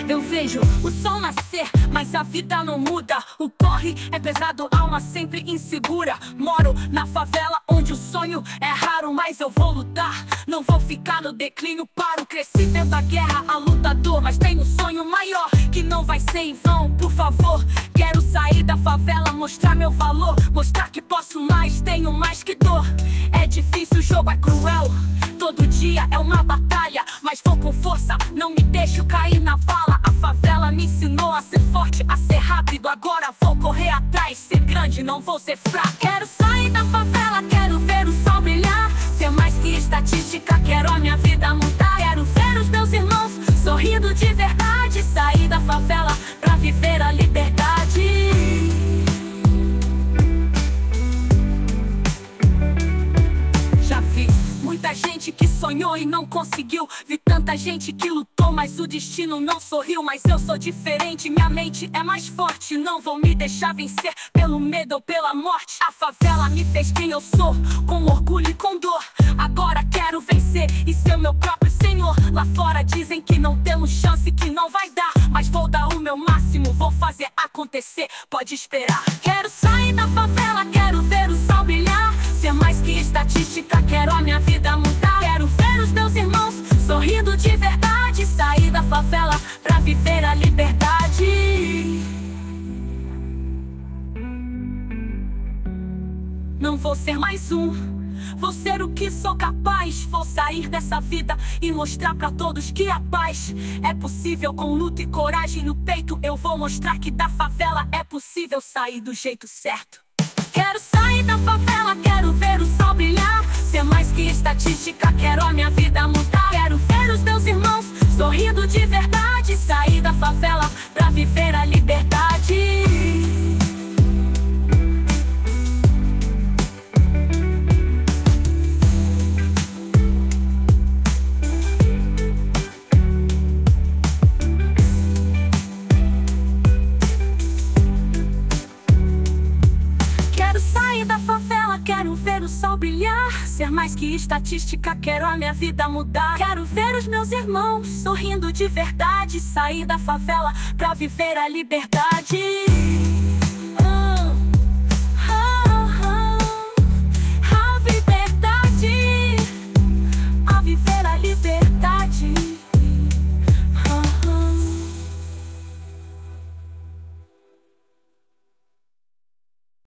Eu vejo o sol nascer, mas a vida não muda. O corre é pesado, alma sempre insegura. Moro na favela onde o sonho é raro, mas eu vou lutar. Não vou ficar no declínio, paro. Cresci vendo a guerra, a lutador, mas tenho um sonho maior que não vai ser em vão. Por favor, quero sair da favela, mostrar meu valor, mostrar que posso mais, tenho mais que dor. É difícil, o jogo é cruel, todo dia é uma batalha, mas vou com força, não me deixo cair na vala. A favela me ensinou a ser forte, a ser rápido. Agora vou correr atrás, ser grande, não vou ser fraco. Quero sair da favela, quero ver o sol brilhar. Ser mais que estatística, quero a minha vida mudar. Quero ver os meus irmãos sorrindo de verdade. Sair da favela pra viver a liberdade. Já vi muita gente que sonhou e não conseguiu. Vi tanta gente que lutou, mas o destino não sorriu. Mas eu sou diferente, minha mente é mais forte. Não vou me deixar vencer pelo medo ou pela morte. A favela me fez quem eu sou, com orgulho e com dor. Agora quero vencer e ser meu próprio senhor. Lá fora dizem que não temos chance, que não vai dar, mas vou dar o meu máximo, vou fazer acontecer, pode esperar. Quero sair da favela, quero ver o sol brilhar. Ser mais que estatística, quero a minha vida mudar. Quero ver os meus irmãos sorrindo de verdade. Sair da favela pra viver a liberdade. Não vou ser mais um, vou ser o que sou capaz. Vou sair dessa vida e mostrar pra todos que a paz é possível. Com luta e coragem no peito, eu vou mostrar que da favela é possível sair do jeito certo. Quero sair da favela, quero ver o sol brilhar. Ser mais que estatística, quero a minha vida mudar. Quero ver os meus irmãos sorrindo de verdade. Sair da favela pra viver a liberdade. Quero ver o sol brilhar. Ser mais que estatística, quero a minha vida mudar. Quero ver os meus irmãos sorrindo de verdade. Sair da favela pra viver a liberdade.